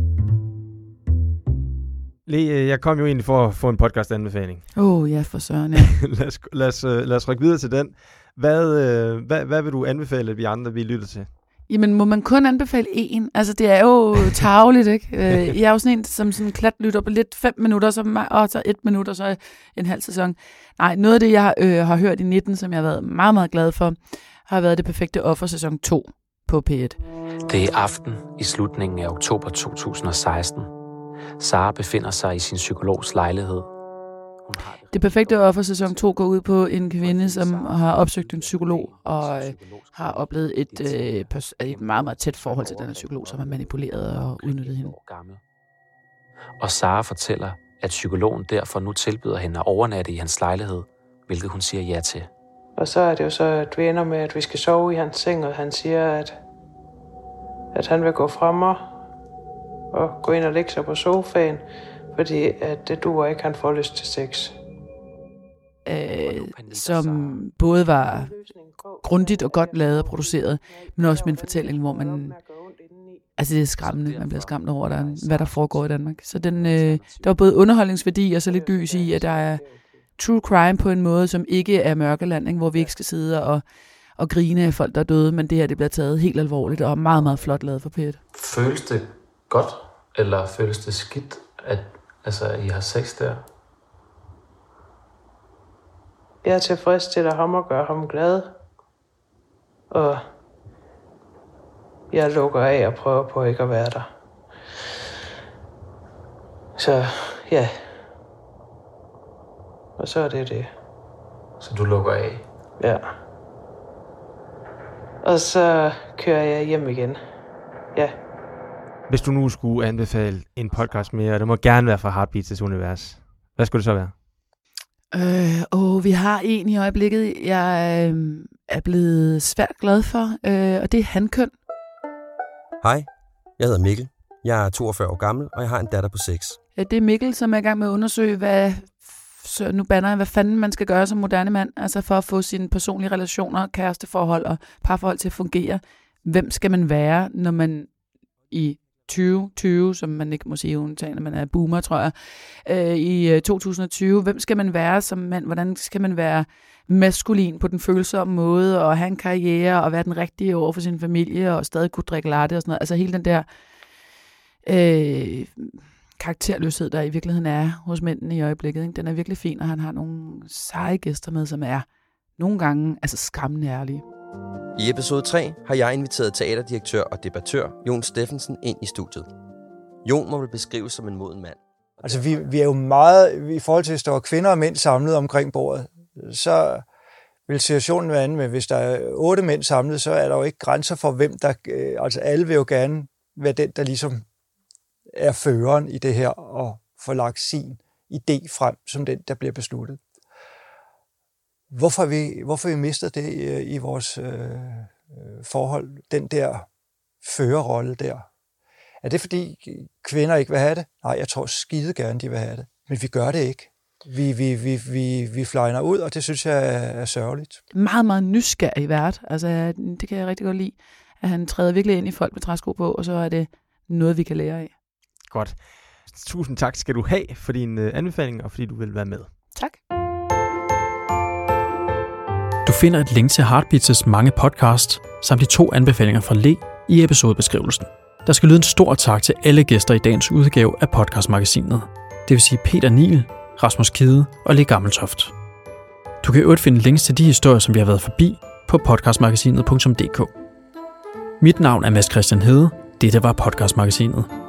S7: Jeg kom jo egentlig for at få en podcast-anbefaling.
S8: Ja, for søren, ja.
S7: lad os rykke videre til den. Hvad vil du anbefale, at vi andre vi lytter til?
S8: Jamen, må man kun anbefale én? Altså, det er jo tarveligt, ikke? Jeg er jo sådan en, som sådan klat lytter på lidt 5 minutter, så 1 minut, og så en halv sæson. Nej, noget af det, jeg har hørt i 19, som jeg har været meget, meget glad for, har været Det Perfekte Offer sæson 2 på P1.
S9: Det er aften i slutningen af oktober 2016. Sara befinder sig i sin psykologs lejlighed.
S8: Det Perfekte Offer sæson 2 går ud på en kvinde, som har opsøgt en psykolog og har oplevet et meget, meget tæt forhold til den her psykolog, som har manipuleret og udnyttet hende.
S9: Og Sara fortæller, at psykologen derfor nu tilbyder hende at overnatte i hans lejlighed, hvilket hun siger ja til.
S10: Og så er det jo så, at vi ender med, at vi skal sove i hans seng, og han siger, at han vil gå frem og gå ind og lægge sig på sofaen, fordi at det duer ikke, han får lyst til sex.
S8: Som både var grundigt og godt lavet og produceret, men også med en fortælling, hvor man... Altså det er skræmmende, man bliver skræmt over, hvad der foregår i Danmark. Så der var både underholdningsværdi og så lidt lys i, at der er true crime på en måde, som ikke er mørkeland, ikke? Hvor vi ikke skal sidde og grine af folk, der er døde, men det her det bliver taget helt alvorligt og meget, meget flot lavet for P1.
S9: Føles det godt, eller føles det skidt, at I har sex der?
S10: Jeg er tilfreds til at ham og gøre ham glad. Og jeg lukker af og prøver på ikke at være der. Så ja. Og så er det det.
S9: Så du lukker af?
S10: Ja. Og så kører jeg hjem igen. Ja.
S7: Hvis du nu skulle anbefale en podcast mere, og det må gerne være fra Heartbeats' univers, hvad skulle det så være?
S8: Vi har en i øjeblikket, jeg er blevet svært glad for, og det er Hankøn.
S11: Hej, jeg hedder Mikkel. Jeg er 42 år gammel, og jeg har en datter på 6.
S8: Det er Mikkel, som er i gang med at undersøge, hvad fanden man skal gøre som moderne mand, altså for at få sine personlige relationer, kæresteforhold og parforhold til at fungere. Hvem skal man være, når man i 2020, som man ikke må sige undtagen, når man er boomer, tror jeg, i 2020. Hvem skal man være som mand? Hvordan skal man være maskulin på den følsomme måde, og have en karriere, og være den rigtige over for sin familie, og stadig kunne drikke latte og sådan noget. Altså hele den der karakterløshed, der i virkeligheden er hos mændene i øjeblikket. Ikke? Den er virkelig fin, og han har nogle seje gæster med, som er nogle gange skræmmende ærlige.
S11: I episode 3 har jeg inviteret teaterdirektør og debattør Jon Steffensen ind i studiet. Jon må vel beskrives som en moden mand.
S12: Altså vi er jo meget, i forhold til at stå kvinder og mænd samlet omkring bordet, så vil situationen være anden med, hvis der er 8 mænd samlet, så er der jo ikke grænser for hvem der, altså alle vil jo gerne være den, der ligesom er føreren i det her og får lagt sin idé frem som den, der bliver besluttet. Hvorfor vi mistet det i vores forhold, den der førerrolle der? Er det fordi kvinder ikke vil have det? Nej, jeg tror skide gerne, de vil have det. Men vi gør det ikke. Vi flyner ud, og det synes jeg er sørgeligt.
S8: Meget, meget nysgerrig vært. Altså, det kan jeg rigtig godt lide. At han træder virkelig ind i folk med træsko på, og så er det noget, vi kan lære af.
S7: Godt. Tusind tak skal du have for din anbefaling, og fordi du vil være med.
S8: Tak.
S1: Du finder et link til Heartbeats' mange podcasts, samt de 2 anbefalinger fra Le i episodebeskrivelsen. Der skal lyde en stor tak til alle gæster i dagens udgave af podcastmagasinet. Det vil sige Peter Niel, Rasmus Kide og Le Gammeltoft. Du kan i øvrigt finde links til de historier, som vi har været forbi, på podcastmagasinet.dk. Mit navn er Mads Christian Hede. Dette var Podcastmagasinet.